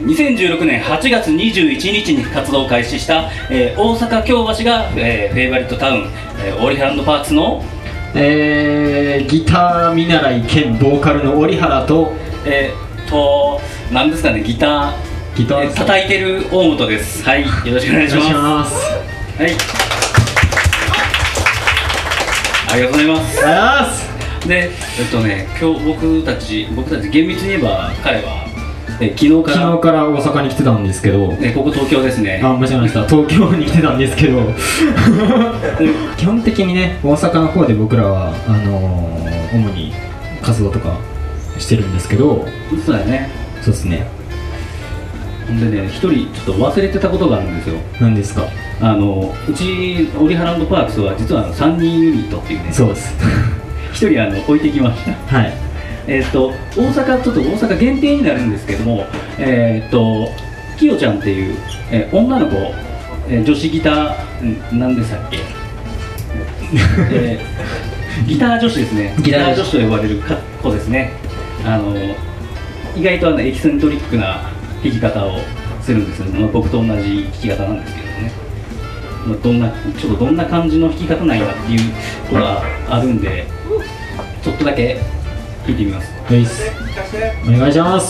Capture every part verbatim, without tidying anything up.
にせんじゅうろくねんはちがつにじゅういちにちに活動を開始した、えー、大阪京橋が、えー、フェイバリットタウン、えー、オリハンドパークスの、 えー、ギター見習い兼ボーカルの折原とえー、と何ですかね、ギターギター、 えー、叩いてる大本です。はい、よろしくお願いします。 ます。 はい、ありがとうございます。 ありがとうございます。 で、えっとね、今日僕たち僕たち厳密に言えば彼はえ昨日から昨日から大阪に来てたんですけど、 えここ東京ですね。 あ、間違えました。東京に来てたんですけど基本的にね、大阪の方で僕らはあのー、主に活動とかしてるんですけど、 そうだよね。 そうですね。 ほんでね、一人ちょっと忘れてたことがあるんですよ。 何ですか？ あのうちオリハランドパークスは実はさんにんユニットっていうね。 そうです一人あの置いてきました。 はい。 えっと大阪、ちょっと大阪限定になるんですけども、えー、っときよちゃんっていう、えー、女の子、えー、女子ギターなんでしたっけ、えー、ギター女子ですね。ギター女子と呼ばれる子ですね。あの意外とあのエキセントリックな弾き方をするんですよ、まあ、僕と同じ弾き方なんですけどね、まあ、どんなちょっとどんな感じの弾き方なんやっていうことがあるんで、ちょっとだけ弾いてみます。 はいっす。お願いします。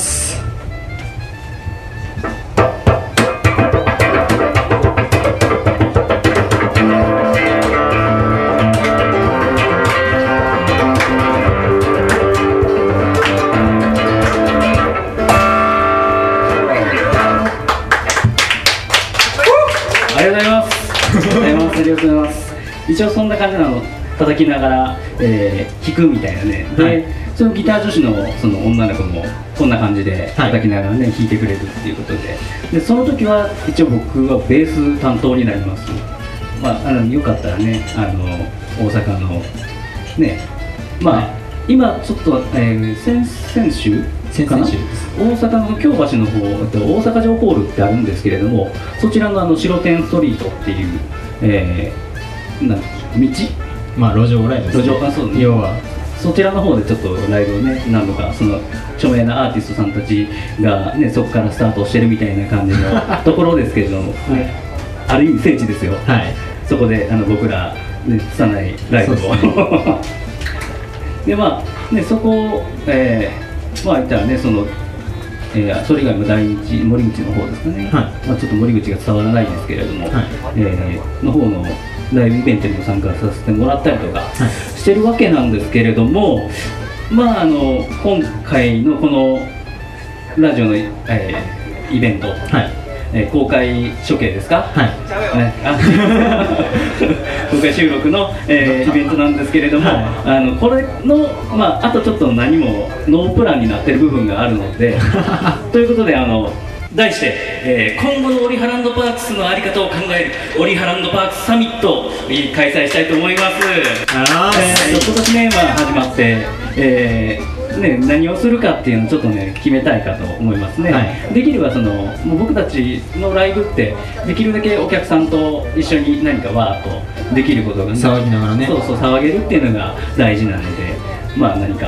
ありがとうございます。ありがとうございます。ありがとうございます。一応そんな感じなの、叩きながら、えー、弾くみたいなね。で、はい、そのギター女子のその女の子もこんな感じで叩きながらね、はい、弾いてくれるっていうことで、でその時は一応僕はベース担当になります。まあ、あのよかったらね、あの大阪のね、まあ、はい、今ちょっと、えー、先々週かな、大阪の京橋の方、大阪城ホールってあるんですけれども、そちらのあの白天ストリートっていう、えー、な道、 まあ路上ライブですね。 路上、あ、そうね、 要はそちらの方でちょっとライブをね、何度かその著名なアーティストさんたちがね、そこからスタートしてるみたいな感じのところですけれども、ね、ある意味聖地ですよ。 はい、そこであの僕らね、拙いライブをで、まあね、そこを、えー、まあ言ったらね、その、えー、それ以外も大日森口の方ですかね、はい、まあちょっと森口が伝わらないですけれども、はい、えー、の方のライブイベントにも参加させてもらったりとかしてるわけなんですけれども、はい、まああの今回のこのラジオの、えー、イベント、はい、えー、公開処刑ですか、はい、ね、あ公開収録の、えー、イベントなんですけれども、はい、あのこれの、まあ、あとちょっと何もノープランになってる部分があるのでということで、あの題して、えー、今後のオリハランドパークスの在り方を考えるオリハランドパークスサミットを開催したいと思います。あー、えー、今年ね、まあ、始まって、えーね、何をするかっていうのをちょっとね決めたいかと思いますね。はい、できればそのもう僕たちのライブってできるだけお客さんと一緒に何かわーっとできることが、ね、 騒ぎながらね、 そうそう騒げるっていうのが大事なので、まあ何か、はい、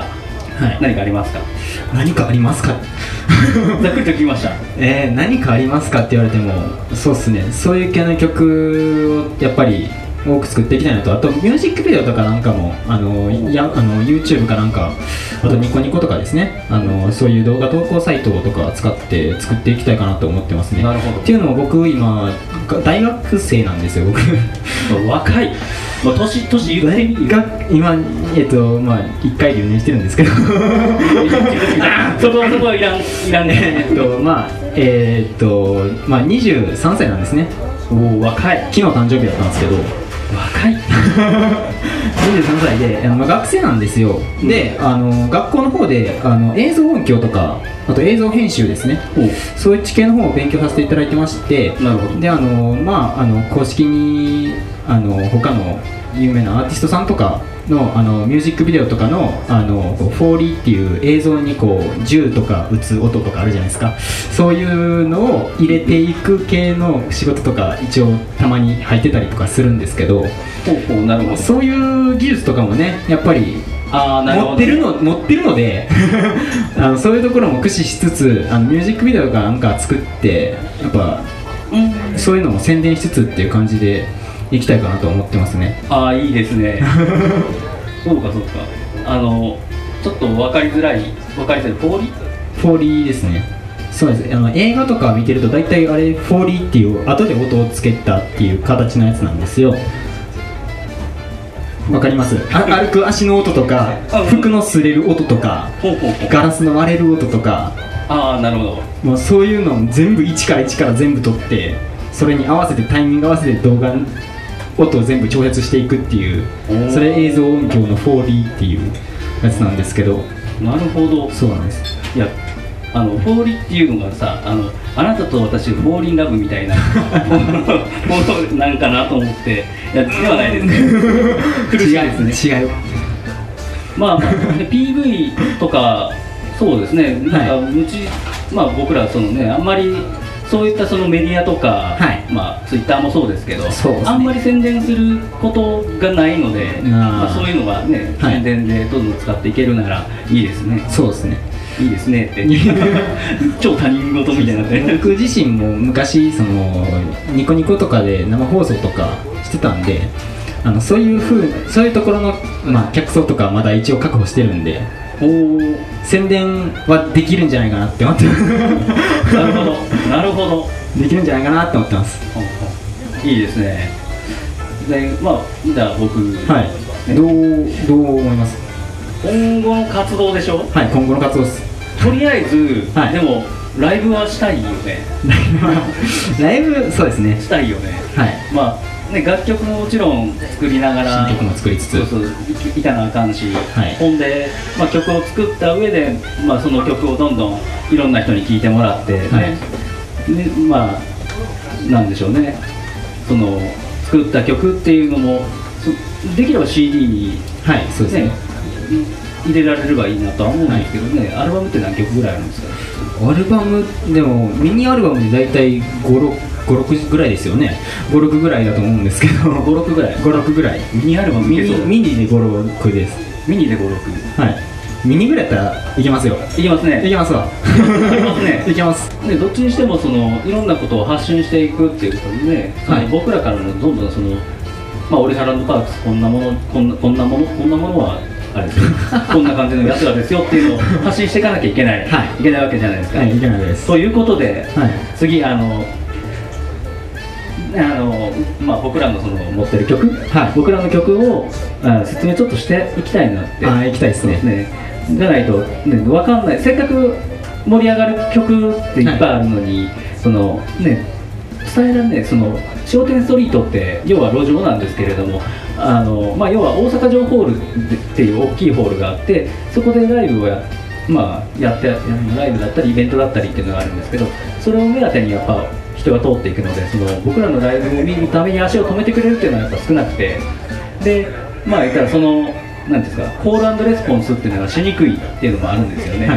何かありますか？ 何かありますかざっくりと聞きました。 えー、何かありますかって言われても、そうっすね、そういう系の曲をやっぱり多く作っていきたいのと、あとミュージックビデオとかなんかもあのやあの YouTube かなんか、あとニコニコとかですね、あのそういう動画投稿サイトとか使って作っていきたいかなと思ってますね。 なるほど。 っていうのも僕今大学生なんですよ、僕若い、まあ、年年言ってみる今、えっとまあいっかい留年してるんですけどそこそこはいらんいらんねえっとまあえー、っとまあにじゅうさんさいなんですね。 おお、若い。 昨日誕生日だったんですけど、 若いにじゅうさんさいで、あの、まあ、学生なんですよ。で、あの学校の方であの映像音響とか、あと映像編集ですね、そういう知見の方を勉強させていただいてまして、 なるほど。 で、あの、まあ、あの公式にあの他の有名なアーティストさんとかの、あのミュージックビデオとかの、あのこうフォーリーっていう映像にこう銃とか撃つ音とかあるじゃないですか。そういうのを入れていく系の仕事とか一応たまに入ってたりとかするんですけど、 ほうほう、なるほど。 そういう技術とかもね、やっぱりあなるほど持ってるの持ってるのであのそういうところも駆使しつつ、あのミュージックビデオとかなんか作ってやっぱ、うん、そういうのも宣伝しつつっていう感じでいきたいかなと思ってますね。 ああいいですねそうかそうか、あのちょっと分かりづらい分かりづらいフォーリーフォーリーですね。そうです。あの映画とか見てると大体あれフォーリーっていう後で音をつけたっていう形のやつなんですよ。わかります？あ歩く足の音とか服の擦れる音とかガラスの割れる音とか、 ああなるほど、 もうそういうのを全部一から一から全部撮って、それに合わせてタイミング合わせて動画音を全部調節していくっていう、それ映像音響の フォーディー っていうやつなんですけど。 なるほど、 そうなんです。 いやあのフォーリーっていうのがさ、あのあなたと私フォーリンラブみたいなものなんかなと思って、いやではないですね苦しいですね。 違うまあ、まあ、ピーブイ とかそうですね、なんかうち、まあ、僕らそのねあんまりそういったそのメディアとか、はい、まあツイッターもそうですけど、そうですね、あんまり宣伝することがないので、まあ、そういうのがね、はい、宣伝でどんどん使っていけるならいいですね。 そうですね、 いいですねって超他人事みたいになって僕自身も昔そのニコニコとかで生放送とかしてたんで、あのそういう風そういうところの、まあ、客層とかまだ一応確保してるんで、お宣伝はできるんじゃないかなって思ってますなるほどなるほど、 できるんじゃないかなって思ってます。 いいですね。でまあじゃあ僕、 はい、ね、どうどう思います？ 今後の活動でしょ？ はい、今後の活動です。 とりあえず、はい、でもライブはしたいよね。 ライブそうですね、 したいよね。はい、まあね、楽曲ももちろん作りながら新曲も作りつつ、 そうそういかなあかんし、はい、ほんで、まあ、曲を作った上で、まあ、その曲をどんどんいろんな人に聴いてもらって、ね、はい、でまあなんでしょうね、その作った曲っていうのもできれば シーディー に、はい、そうですね、入れられればいいなとは思うんですけどね、はい、アルバムって何曲ぐらいあるんですか？ アルバムでもミニアルバムで大体ご、ろくぐらいですよね。ご、ろくぐらいだと思うんですけどご、ろくぐらいご、ろくぐらいミニアルバムミニ、ミニでご、ろくです。 ミニでご、ろく、 はい、ミニぐらいやったらいけますよ。 いけますね、 いけますわいけますねいけます。 でどっちにしてもそのいろんなことを発信していくっていうことでね、はい、僕らからもどんどんその、まあ、オリハランドパークスこんなものこんなこんなものこんなものはあれですよこんな感じのやつらですよっていうのを発信していかなきゃいけない、はい、いけないわけじゃないですか。 はい、いけないです。 ということで、はい、次あのあの、まあ、僕らのその持ってる曲、はい、僕らの曲をあ説明ちょっとしていきたいなって。 あ、いきたいですね。 ねじゃないと、ね、分かんない。せっかく盛り上がる曲っていっぱいあるのに、はい、そのね伝えられない。その商店ストリートって要は路上なんですけれども、あの、まあ、要は大阪城ホールっていう大きいホールがあって、そこでライブをや、まあ、やってライブだったりイベントだったりっていうのがあるんですけど、それを目当てにやっぱ人が通っていくので、その僕らのライブを見るために足を止めてくれるっていうのはやっぱ少なくて、でまあ言ったらそのなんですか、コール&レスポンスっていうのがしにくいっていうのもあるんですよね。はい、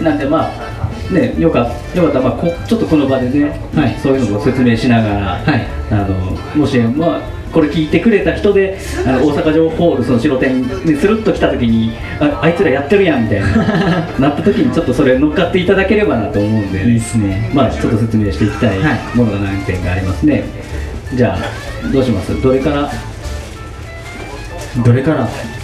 なんでまあね、よかよかったら、まあ、こちょっとこの場でね、はい、そういうのを説明しながら、はい、あのもし、まあ、これ聞いてくれた人であの大阪城ホールその白店にスルッと来た時に あ, あいつらやってるやんみたいななった時にちょっとそれ乗っかっていただければなと思うんで、ね、 いいですね。 まあちょっと説明していきたいものが何点かありますね。はい、じゃあどうします？どれからどれから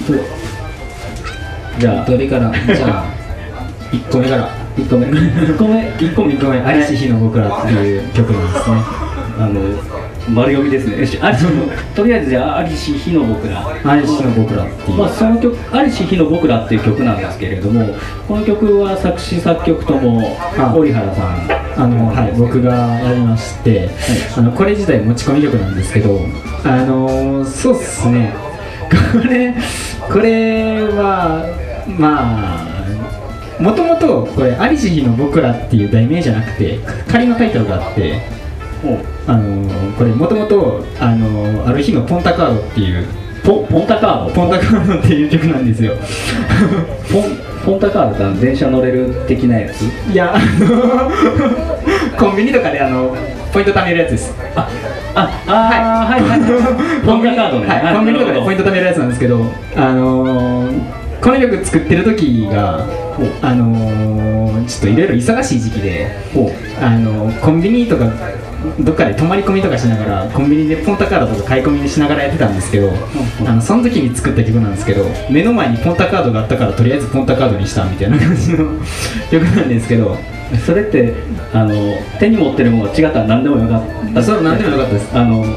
じゃあどれからじゃあいっこめからいっこめいっこめいっこめいっこめ嵐日の僕らっていう曲なんですね。 あの丸読みですね。とりあえずじゃあ嵐日の僕ら嵐日の僕らっていう、 まあ、その曲嵐日の僕らっていう曲なんですけれども、この曲は作詞作曲とも折原さんあの、はい、僕がやりまして、はい、あのこれ自体持ち込み曲なんですけど、あのそうっすね、これこれはまあもともとこれ「ありし日の僕ら」っていう題名じゃなくて仮のタイトルがあって、あのこれもともとあのある日のポンタカードっていうポポンタカードポンタカードっていう曲なんですよ。 ポンポンタカードって電車乗れる的なやつ？ いや、あのコンビニとかであのポイント貯めるやつです。 あああはいはいはいポンタカードね、 はい、コンビニとかでポイント貯めるやつなんですけど、あのー、この曲作ってる時があのー、ちょっといろいろ忙しい時期で、あのー、コンビニとかどっかで泊まり込みとかしながらコンビニでポンタカードとか買い込みしながらやってたんですけど、あのその時に作った曲なんですけど、目の前にポンタカードがあったからとりあえずポンタカードにしたみたいな感じの曲なんですけど、 それってあの手に持ってるものが違ったら何でもよかった。 それ何でもよかったです。 あの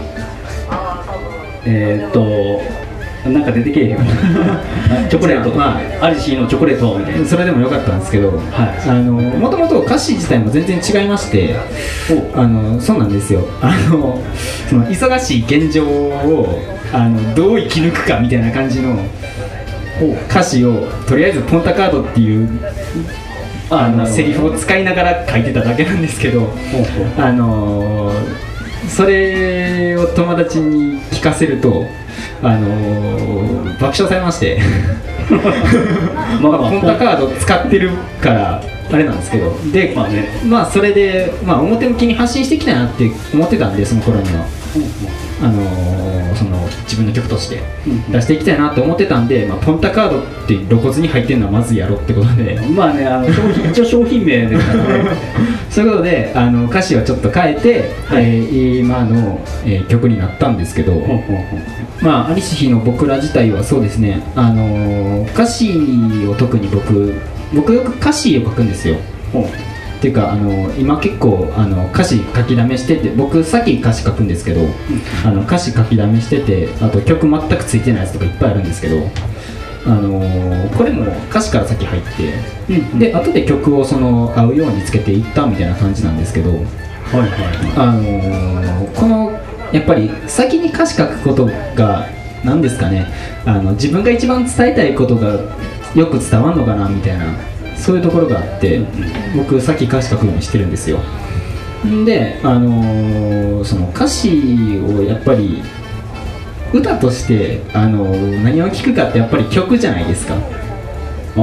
えー、っとなんか出てけえへんチョコレートとか、まあ、アリシーのチョコレートみたいな、 それでもよかったんですけど、はい、あのもともと歌詞自体も全然違いまして、あのそうなんですよ、あのその忙しい現状をあのどう生き抜くかみたいな感じの歌詞をとりあえずポンタカードっていうあのセリフを使いながら書いてただけなんですけど、あのそれを友達に聞かせるとあのー、爆笑されましてまあ、ポンタカード使ってるからあれなんですけど、で、まあね、まあそれで、まあ、表向きに発信していきたいなって思ってたんで、その頃には、あのー、その自分の曲として出していきたいなって思ってたんで、まあ、ポンタカードって露骨に入ってるのはまずやろうってことで、 まあね、あの商品一応商品名ですからねそういうことであの歌詞をちょっと変えて、はい、えー、今の、えー、曲になったんですけど、まあアリシヒの僕ら自体はそうですね、あのー、歌詞を特に僕僕よく歌詞を書くんですよ。っていうかあの今結構あの歌詞書きだめしてて、僕さっき歌詞書くんですけど、うん、あの歌詞書きだめしてて、あと曲全くついてないやつとかいっぱいあるんですけど、あのー、これも歌詞から先入って、うん、で後で曲をその合うようにつけていったみたいな感じなんですけど、はいはいはい、あのー、このやっぱり先に歌詞書くことが何ですかね、あの自分が一番伝えたいことがよく伝わるのかなみたいな、そういうところがあって、うん、僕さっき歌詞書くようにしてるんですよ。で、あのー、その歌詞をやっぱり歌として、あのー、何を聴くかってやっぱり曲じゃないですか。あ、うん、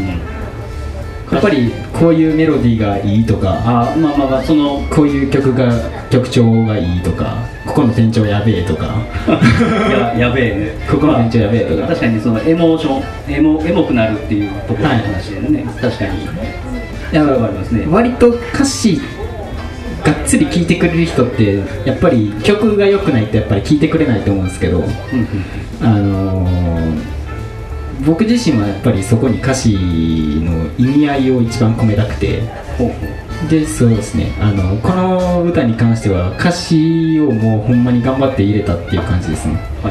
やっぱりこういうメロディーがいいとか、 あ、まあまあまあ、そのこういう曲が曲調がいいとか、ここの転調やべえとかや, やべえねここの転調やべえとか、 まあ、確かにそのエモーションエモエモくなるっていうところの話でね、はい、確かにいやそれはありますね。 割と歌詞がっつり聴いてくれる人ってやっぱり曲が良くないとやっぱり聴いてくれないと思うんですけど、あのー、僕自身はやっぱりそこに歌詞の意味合いを一番込めたくて、でそうですね、あのこの歌に関しては歌詞をもうほんまに頑張って入れたっていう感じですね、はい、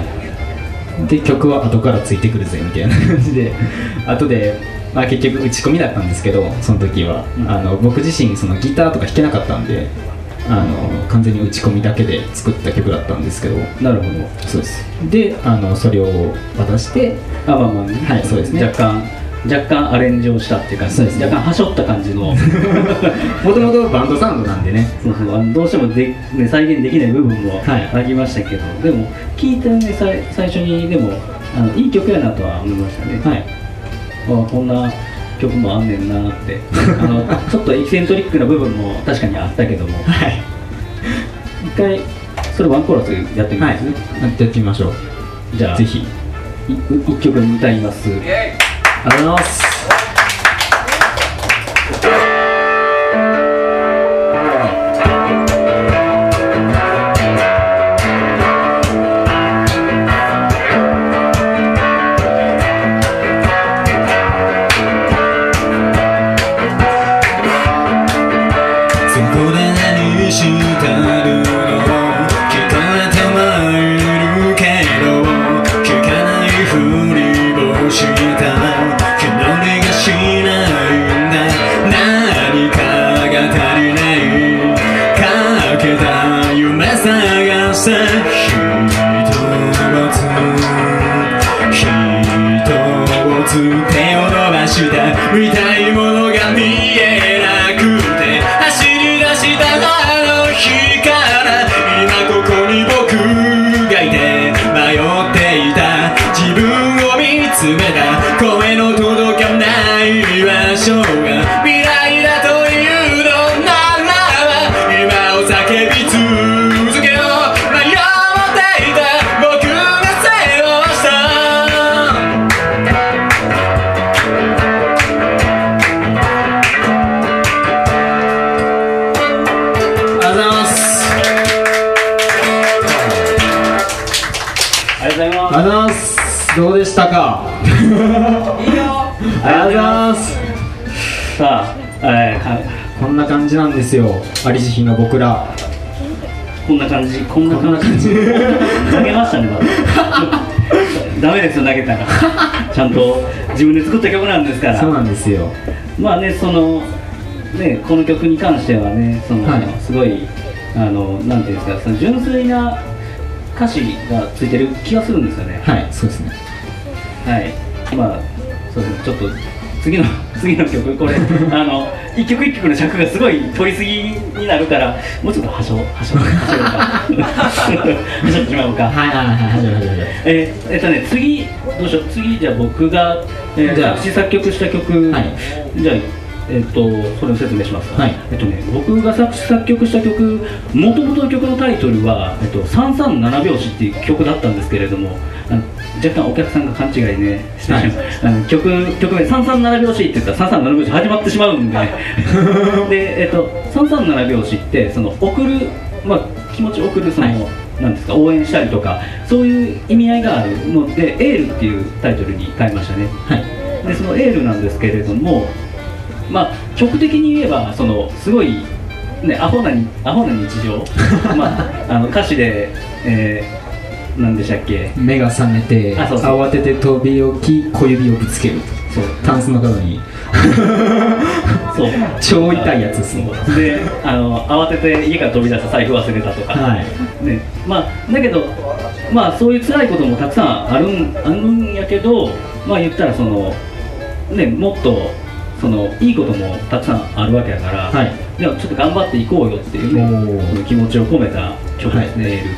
で曲は後からついてくるぜみたいな感じで後で、まあ、結局打ち込みだったんですけど、その時は、うん、あの僕自身そのギターとか弾けなかったんで、あの完全に打ち込みだけで作った曲だったんですけど。 なるほど、 そうです。で、あのそれを渡して、 あ、まあまあ、ね、 はい、そうですね、 若干若干アレンジをしたっていうか、そうです、ね、若干はしょった感じのもともとバンドサウンドなんでね、 そうそう、あのどうしてもで、ね、再現できない部分もありましたけど、はい、でも聴いて、ね、最, 最初にでもあのいい曲やなとは思いましたね、はい、あ、こんな曲もあんねんなってあのちょっとエキセントリックな部分も確かにあったけども、はい、一回それワンコーラスやってみます、ね、 はい、やってみましょう。 じゃあぜひ一曲歌います。 ありがとうございます。 見たいものが見えなくて走り出したあの日から今ここに僕がいて迷っていた自分を見つめた声の届かない場所が未来だというのならば今ありがとうございます。どうでしたか？いいよ。ありがとうございます。 さあ、えー、 こんな感じなんですよ、ありし日の僕ら。 こんな感じ、こんな感じ。投げましたね、まだ。ダメですよ、投げたら。ちゃんと自分で作った曲なんですから。 そうなんですよ。 まあね、そのね、この曲に関してはね、その、はい、すごいあのなんていうんですか、その純粋な歌詞がついてる気がするんですよね。 はい、そうですね。 はい、まあそうですね、ちょっと次の次の曲、これあの一曲一曲の尺がすごい取りすぎになるから、もうちょっとはしょはしょはしょうかはしょってしまうか。 はいはいはい、はしょはしょ。 えー、えっとね、次どうしよう、次じゃあ僕が、えー、作詞作曲した曲、はい、じゃあえっとそれを説明しますか。はい、えっとね、僕が作詞作曲した曲、もともとの曲のタイトルは、えっと、さんさんなな拍子っていう曲だったんですけれども、あの若干お客さんが勘違いねしてしまう、はい、あの曲曲名さんさんなな拍子って言ったらさんさんなな拍子始まってしまうんでで、えっと、さんさんなな拍子ってその送る、まあ、気持ちを送るその、はい、なんですか、応援したりとかそういう意味合いがあるので、エールっていうタイトルに変えましたね。はい、でそのエールなんですけれども、まあ、曲的に言えばそのすごい、ね、アホなにアホな日常まあ、あの歌詞で、えー、何でしたっけ、 目が覚めてそうそう慌てて飛び起き小指をぶつける、そうタンスの角にそう超痛いやつですね。 であの慌てて家から飛び出した財布忘れたとか、はいね、まあ、だけど、まあ、そういう辛いこともたくさんあるん、あるんやけど、まあ、言ったらその、ね、もっとそのいいこともたくさんあるわけやから、はい、ではちょっと頑張っていこうよっていう、ね、気持ちを込めた曲ですね、はい、エールって。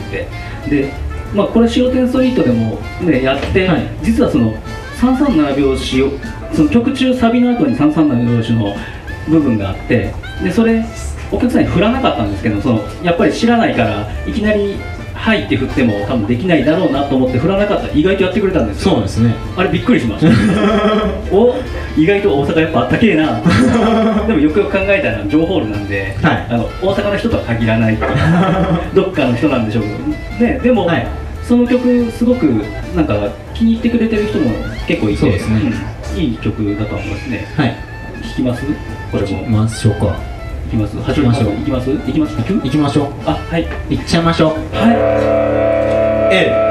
で、まあ、これ白天ストリートでも、ね、やって、はい、実はそのさんさんなな拍子をその曲中サビの後にさんさんなな拍子の部分があって、でそれお客さんに振らなかったんですけど、そのやっぱり知らないからいきなりはいって振っても多分できないだろうなと思って振らなかったら意外とやってくれたんですよ。 そうですね。 あれびっくりしましたお、意外と大阪やっぱあったけえなでもよくよく考えたら情報ホールなんで、はい、あの大阪の人とは限らないどっかの人なんでしょうけど、ね、でも、はい、その曲すごくなんか気に入ってくれてる人も結構いて、そうですね、うん、いい曲だと思いますね。はい、弾きますこれも。 行きましょうか。 行きます。行きましょう。行きます。行きます。行く？ 行きましょう。 あ、はい。 行っちゃいましょう。 はい。ええ。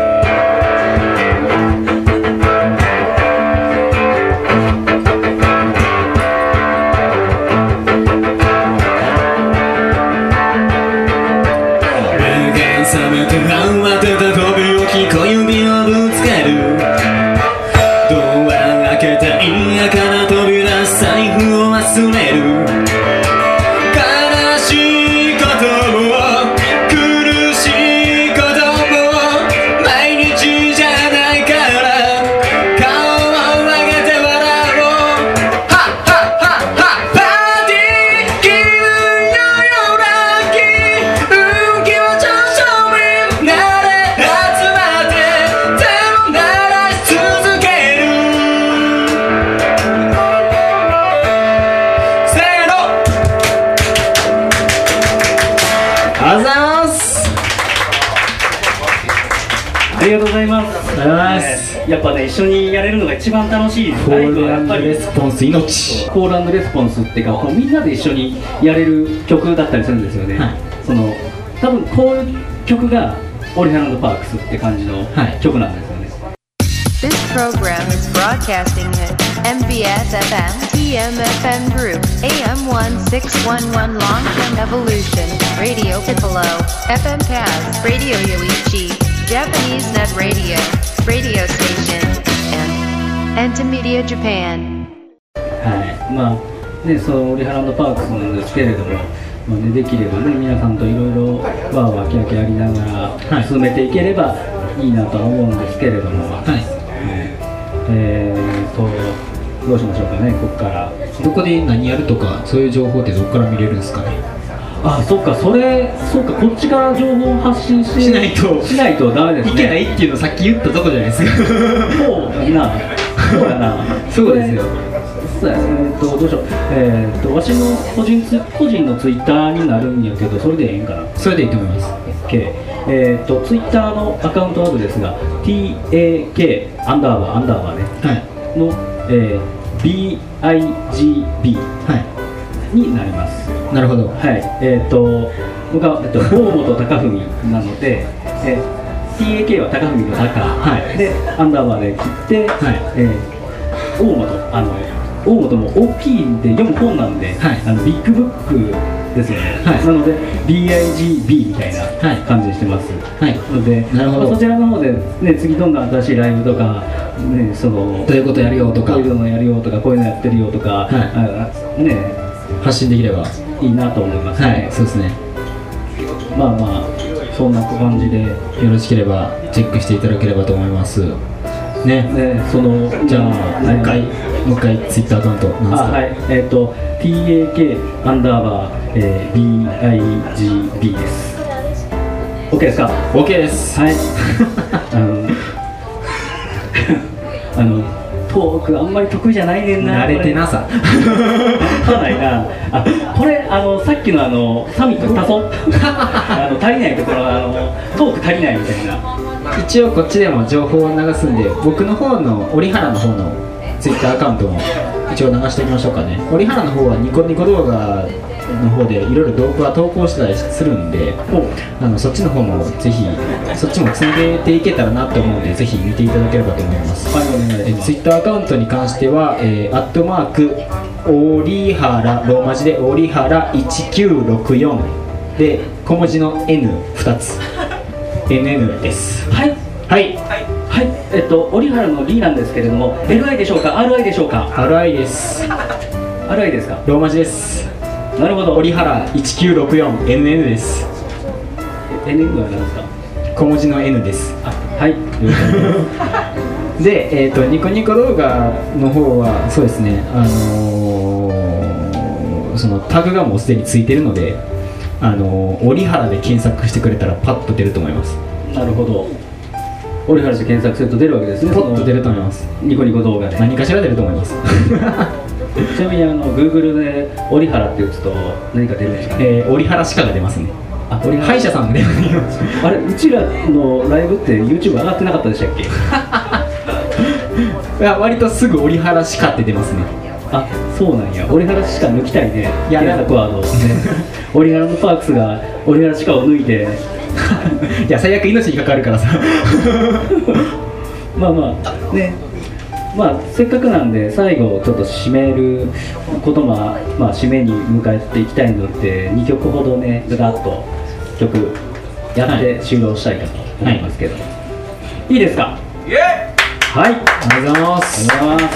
ありがとうございます。やっぱね、一緒にやれるのが一番楽しいです。 コール&レスポンス命。 コール&レスポンスっていうか、こうみんなで一緒にやれる曲だったりするんですよね。はい、その多分こういう曲がオリハランドパークスって感じの曲なんですよね。 This program is broadcasting at エムビーエス エフエム ティーエムエフエム Group エーエム せんろくじゅういち Long Term Evolution Radio Piccolo エフエム Kaz Radio Yoichi。Japanese Net Radio, Radio Station, and Entimedia Japan. はい、まあね、そのオリハランドパークスなんですけれども、まあね、できればね、皆さんといろいろわーわーキャーキャーやりながら進めていければいいなとは思うんですけれども、はい、はい、えーとどうしましょうかね、ここからどこで何やるとかそういう情報ってどこから見れるんですかね。 あ、そっか、それ、そっか、こっちから情報を発信してしないとしないとダメですね。 いけないっていうのさっき言ったとこじゃないですか。 そうやな、そうやな、 そうですよ。 そうやね、えー、とどうしよう、えー、とわしの個人ツ個人のツイッターになるんやけど、それでええんかな。 それでいいと思います。 OK、えー、とツイッターのアカウントアドレスが ティーエーケー アンダーバーアンダーバーね、 はい、 の、えー、ビーアイジービー、 はい、 になります。 なるほど。 はい、えっ、ー、と僕は、えっと、大本貴文なので、えー、ティーエーケー は貴文の貴、はい、でアンダーバーで切って、はい、えー、大本、あの大本も大きいんで読む本なんで、はい、あのビッグブックですよね、はい、なので ビーアイジービー みたいな感じにしてます、はい、ので、なるほど、まあ、そちらの方で、ね、次どんどん新しいライブとか、ね、そのどういうことやるよとか、 こういうのやるよとか、こういうのやってるよとか、はい、あね、 発信できればいいなと思いますね。 はい、そうですね。 まあまあそんな感じでよろしければチェックしていただければと思いますね。 ね、そのじゃあもう一回もう一回ツイッターアカウントなんですか。 あ、はい、えっ、ー、と ティーエーケー アンダーバー、えー、ビーアイジービー です。 OK ですか。 OK です。 はいあのあのトークあんまり得意じゃないねんな。 慣れてなさかないなあ。これあのさっきのあのサミット多損あの足りないところ、あのトーク足りないみたいな。 一応こっちでも情報を流すんで、僕の方の折原の方のツイッターアカウントも一応流しておきましょうかね。折原の方はニコニコ動画の方でいろいろ動画投稿してたりするんで、あのそっちの方もぜひそっちもつなげていけたらなと思うので、ぜひ見ていただければと思います。はい、お願いします。ツイッターアカウントに関しては、えー、アットマーク折原、ローマ字で折原いちきゅうろくよんで小文字の エヌふたつエヌエヌ です。 はいはいはい、えっと折原の D なんですけれども、 エルアイ でしょうか アールアイ でしょうか。 アールアイ です。 アールアイ ですか。 ローマ字です。 なるほど。 折原いちきゅうろくよん エヌエヌ です。 エヌエヌ は何ですか。 小文字の N です。 あ、はいで、えーと、ニコニコ動画の方はそうですね、あのー、そのタグがもうすでについてるので、あのー、折原で検索してくれたらパッと出ると思います。 なるほど。折原で検索すると出るわけですね。 パッと出ると思います。 ニコニコ動画で何かしら出ると思いますちなみにあの Google で折原って打つと何か出るんですかね。 えー、折原鹿が出ますね。 あ、折原歯医者さんであれ、うちらのライブって YouTube 上がってなかったでしたっけいや、割とすぐ折原鹿って出ますね。 あ、そうなんや。折原鹿抜きたいね。 いや、 検索ワードね折原のパークスが折原鹿を抜いていや、最悪命に関わるからさまあまあね、まあせっかくなんで最後ちょっと締めることも、まあ、締めに向かっていきたいのでにきょくほどね、ずらっと曲やって終了したいかと思いますけど、はい、いいですか。 イエーイ。 はい、ありがとうございます。ありがとうございます。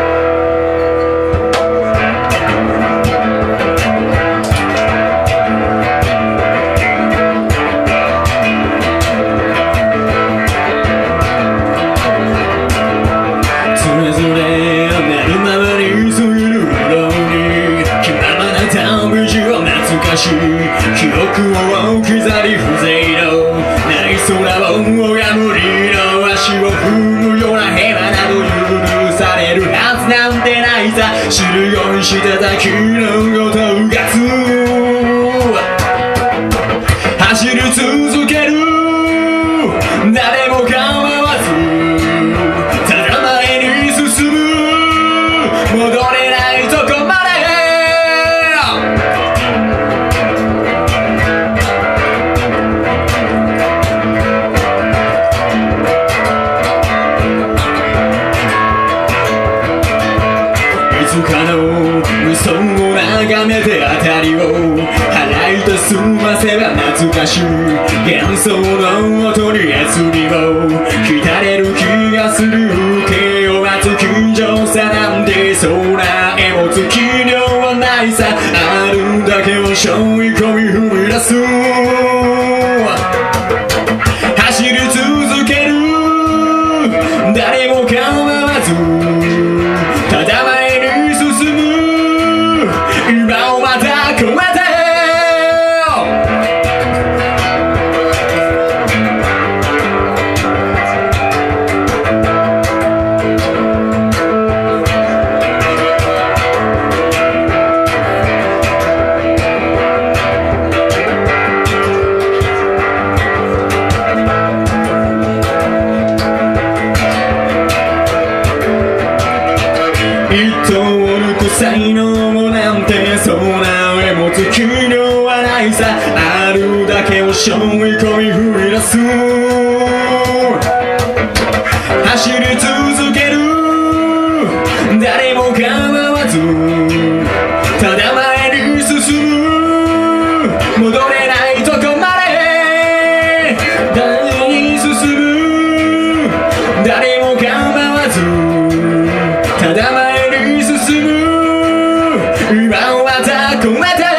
記憶を置き去り風情のない空を拝むりの足を踏むような平和など許されるはずなんてないさ。知るようにしてた昨日ごとうがつ走り続ける誰も構わずただ前に進む戻れないとこまで嘘を眺めて当たりを払いと済ませば懐かしい幻想の音に熱にも浸れる気がする受けを待つ緊張さなんてそんな絵も尽き量はないさ。あるだけを背負い込み踏み出す走り続ける誰も構わずただ前に進む今をまた超えて才能もなんてそんな上持つ機能はないさ。あるだけを背負い込み踏み出す。走り続ける誰も構わず、ただ前に進む。戻れないとこまで前に進む。誰も構わずただ前に進む。今はたこめて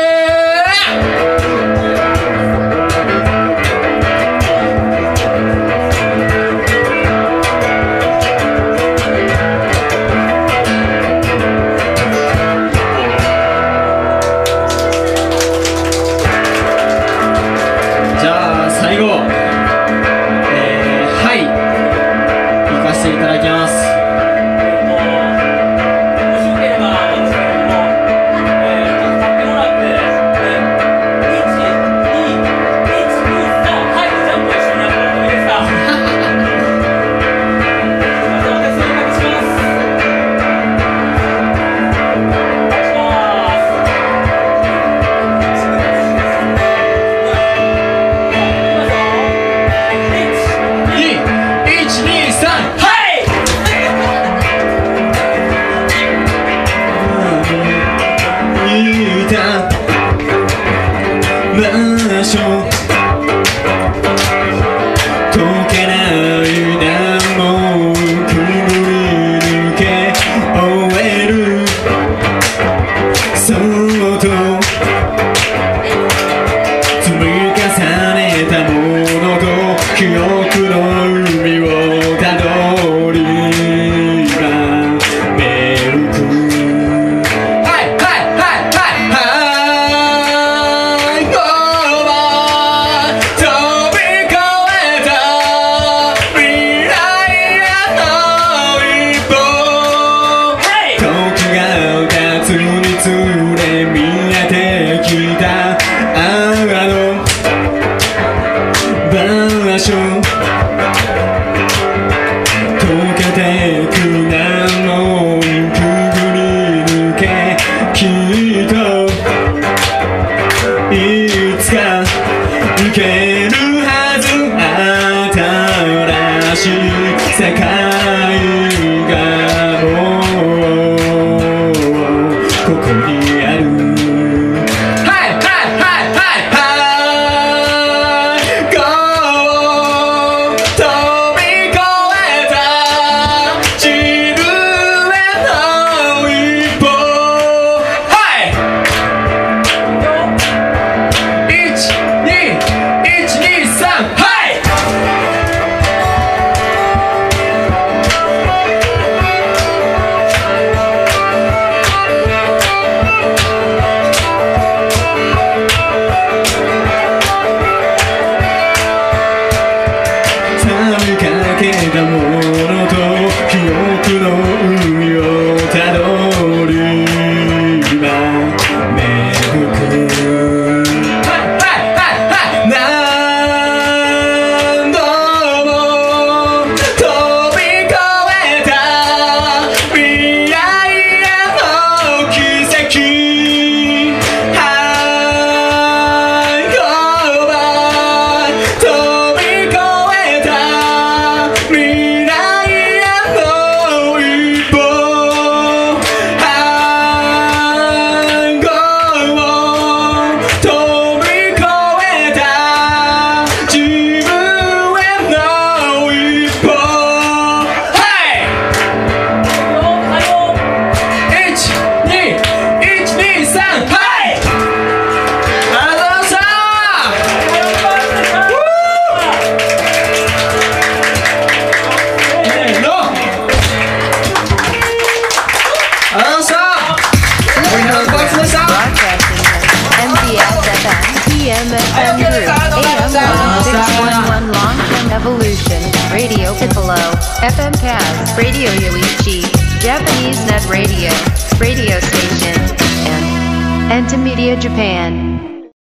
Radio Piccolo, F M Kaz, Radio Yoichi, Japanese Net Radio, Radio Station, and Entimedia Japan.